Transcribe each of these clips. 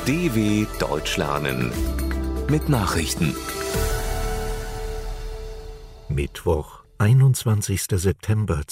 DW Deutsch lernen mit Nachrichten. Mittwoch, 21. September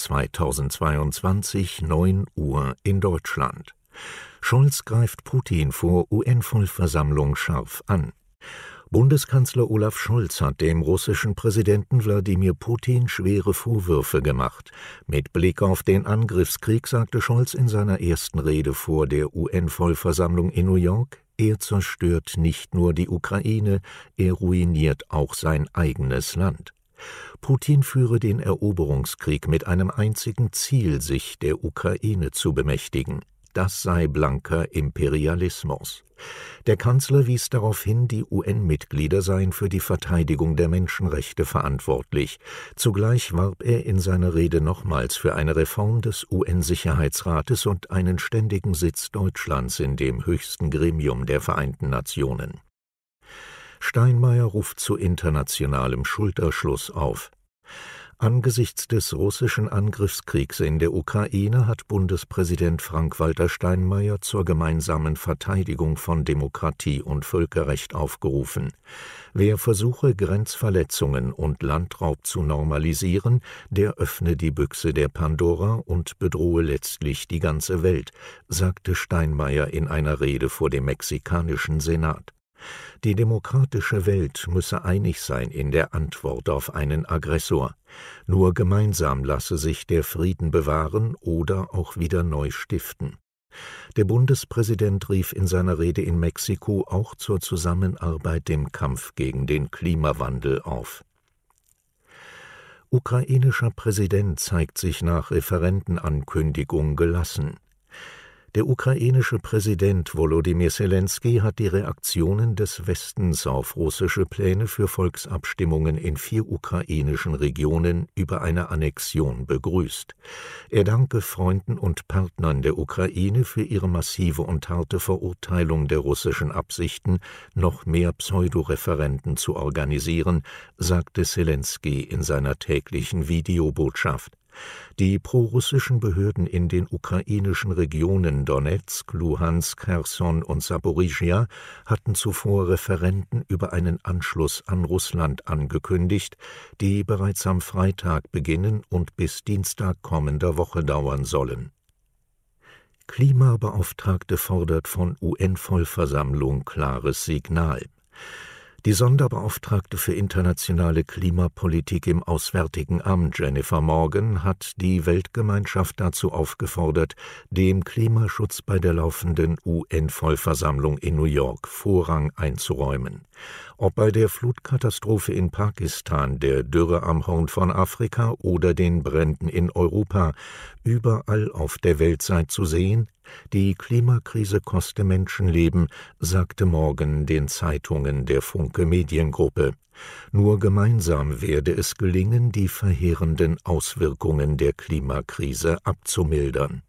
2022, 9 Uhr in Deutschland. Scholz greift Putin vor UN-Vollversammlung scharf an. Bundeskanzler Olaf Scholz hat dem russischen Präsidenten Wladimir Putin schwere Vorwürfe gemacht. Mit Blick auf den Angriffskrieg sagte Scholz in seiner ersten Rede vor der UN-Vollversammlung in New York, er zerstört nicht nur die Ukraine, er ruiniert auch sein eigenes Land. Putin führe den Eroberungskrieg mit einem einzigen Ziel, sich der Ukraine zu bemächtigen. Das sei blanker Imperialismus. Der Kanzler wies darauf hin, die UN-Mitglieder seien für die Verteidigung der Menschenrechte verantwortlich. Zugleich warb er in seiner Rede nochmals für eine Reform des UN-Sicherheitsrates und einen ständigen Sitz Deutschlands in dem höchsten Gremium der Vereinten Nationen. Steinmeier ruft zu internationalem Schulterschluss auf. Angesichts des russischen Angriffskriegs in der Ukraine hat Bundespräsident Frank-Walter Steinmeier zur gemeinsamen Verteidigung von Demokratie und Völkerrecht aufgerufen. Wer versuche, Grenzverletzungen und Landraub zu normalisieren, der öffne die Büchse der Pandora und bedrohe letztlich die ganze Welt, sagte Steinmeier in einer Rede vor dem mexikanischen Senat. Die demokratische Welt müsse einig sein in der Antwort auf einen Aggressor. Nur gemeinsam lasse sich der Frieden bewahren oder auch wieder neu stiften. Der Bundespräsident rief in seiner Rede in Mexiko auch zur Zusammenarbeit im Kampf gegen den Klimawandel auf. Ukrainischer Präsident zeigt sich nach Referendenankündigung gelassen. Der ukrainische Präsident Volodymyr Selenskyj hat die Reaktionen des Westens auf russische Pläne für Volksabstimmungen in 4 ukrainischen Regionen über eine Annexion begrüßt. Er danke Freunden und Partnern der Ukraine für ihre massive und harte Verurteilung der russischen Absichten, noch mehr Pseudoreferenden zu organisieren, sagte Selenskyj in seiner täglichen Videobotschaft. Die prorussischen Behörden in den ukrainischen Regionen Donezk, Luhansk, Cherson und Saporischschja hatten zuvor Referenden über einen Anschluss an Russland angekündigt, die bereits am Freitag beginnen und bis Dienstag kommender Woche dauern sollen. Klimabeauftragte fordert von UN-Vollversammlung klares Signal. Die Sonderbeauftragte für internationale Klimapolitik im Auswärtigen Amt Jennifer Morgan hat die Weltgemeinschaft dazu aufgefordert, dem Klimaschutz bei der laufenden UN-Vollversammlung in New York Vorrang einzuräumen. Ob bei der Flutkatastrophe in Pakistan, der Dürre am Horn von Afrika oder den Bränden in Europa, überall auf der Welt sei zu sehen, die Klimakrise koste Menschenleben, sagte Morgan den Zeitungen der Funke Mediengruppe. Nur gemeinsam werde es gelingen, die verheerenden Auswirkungen der Klimakrise abzumildern.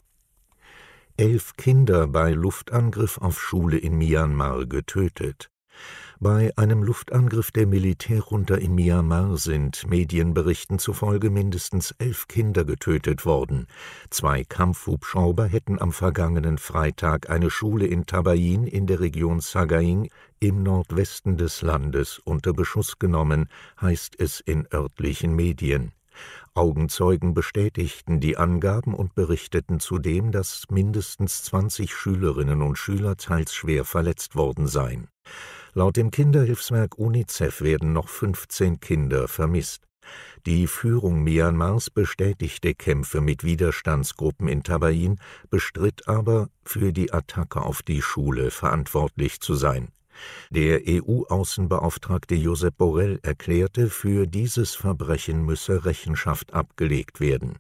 11 Kinder bei Luftangriff auf Schule in Myanmar getötet. Bei einem Luftangriff der Militärjunta in Myanmar sind Medienberichten zufolge mindestens 11 Kinder getötet worden. 2 Kampfhubschrauber hätten am vergangenen Freitag eine Schule in Tabayin in der Region Sagaing im Nordwesten des Landes unter Beschuss genommen, heißt es in örtlichen Medien. Augenzeugen bestätigten die Angaben und berichteten zudem, dass mindestens 20 Schülerinnen und Schüler teils schwer verletzt worden seien. Laut dem Kinderhilfswerk UNICEF werden noch 15 Kinder vermisst. Die Führung Myanmars bestätigte Kämpfe mit Widerstandsgruppen in Tabayin, bestritt aber, für die Attacke auf die Schule verantwortlich zu sein. Der EU-Außenbeauftragte Josep Borrell erklärte, für dieses Verbrechen müsse Rechenschaft abgelegt werden.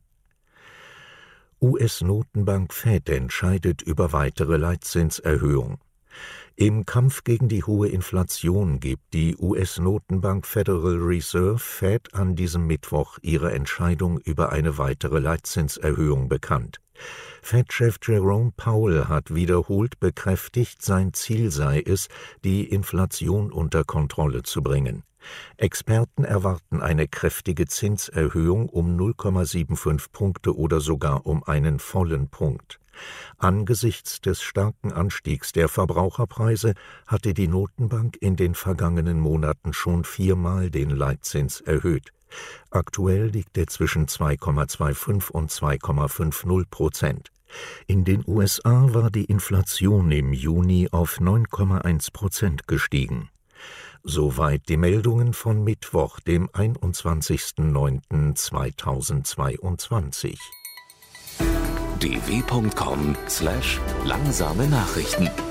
US-Notenbank Fed entscheidet über weitere Leitzinserhöhung. Im Kampf gegen die hohe Inflation gibt die US-Notenbank Federal Reserve Fed an diesem Mittwoch ihre Entscheidung über eine weitere Leitzinserhöhung bekannt. Fed-Chef Jerome Powell hat wiederholt bekräftigt, sein Ziel sei es, die Inflation unter Kontrolle zu bringen. Experten erwarten eine kräftige Zinserhöhung um 0,75 Punkte oder sogar um einen vollen Punkt. Angesichts des starken Anstiegs der Verbraucherpreise hatte die Notenbank in den vergangenen Monaten schon 4-mal den Leitzins erhöht. Aktuell liegt er zwischen 2,25 und 2,50%. In den USA war die Inflation im Juni auf 9,1% gestiegen. Soweit die Meldungen von Mittwoch, dem 21.09.2022. dw.com/langsame Nachrichten